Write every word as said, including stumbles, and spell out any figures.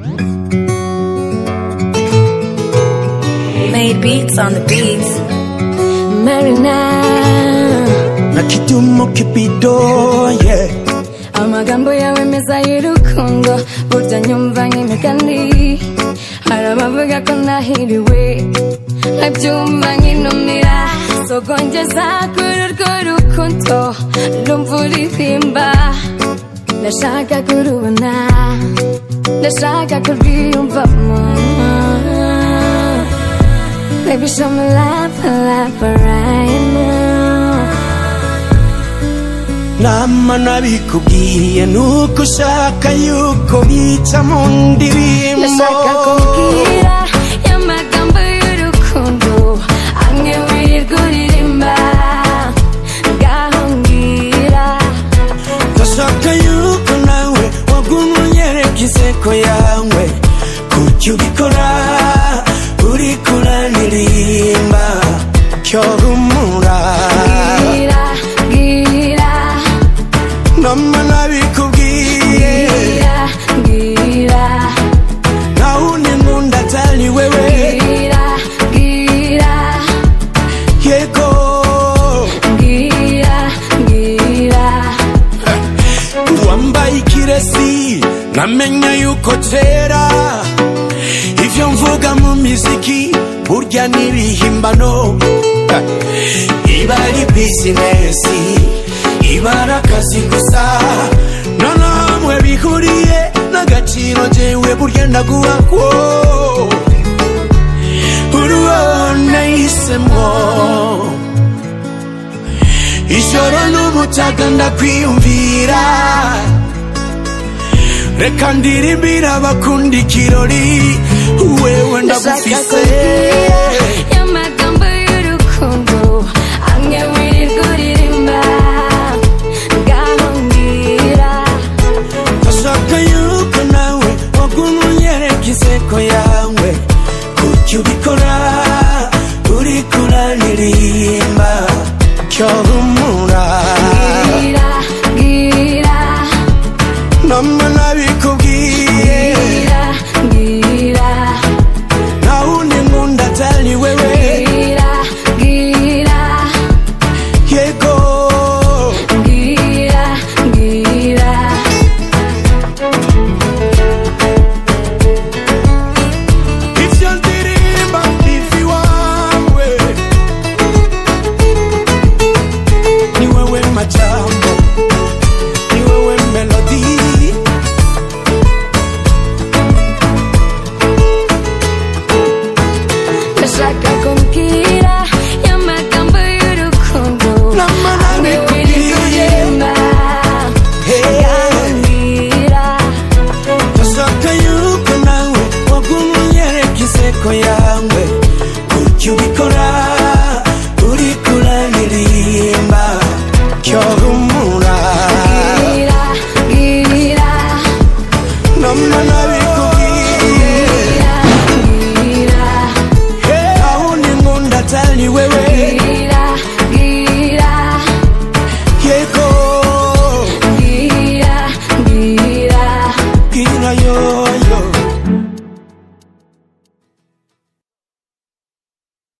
Made beats on the beats. Marina Nakitumo kipido, yeah. Amagambo yawe meza y'urukundo burya nyumva nk'imigani. Harabavuga ko nahiriwe nkabyumva nk'inumira. Sogongeza kuri urwo rukundo numva uririmba. Ndashaka kurubona, ndashaka kurwiyumvamo. Baby, show me love, love right now. Nama nabikubwiye nuko ushaka yuko bica mu ndirimbo. Ndashaka kubwira y'amagambo y'urukundo amwe wirirwa uririmba. Ngaho mbwira. Ndashaka yuko nawe waguma unyereka inseko yawe. Kuki ubikora uri kuranirimba cyo humura. Mbwira, mbwira. Nama nabikubwiye. Mbwira, mbwira. Nta wundi nkunda atari wewe. Mbwira, mbwira. Yego. Mbwira, mbwira. Wambaye ikirezi nkamenya yuko tera. Ivyo mvuga mu miziki burya n'ibihimbano. Iba ari business, iba ari akazi gusa. Nta namwe bihuriye n'agaciro jewe burya ndaguhako. Uruwo nahisemo, ijoro n'umutaga ndakwiyumvira. Reka ndirimbira abakunda ikirori wewe ndagufise.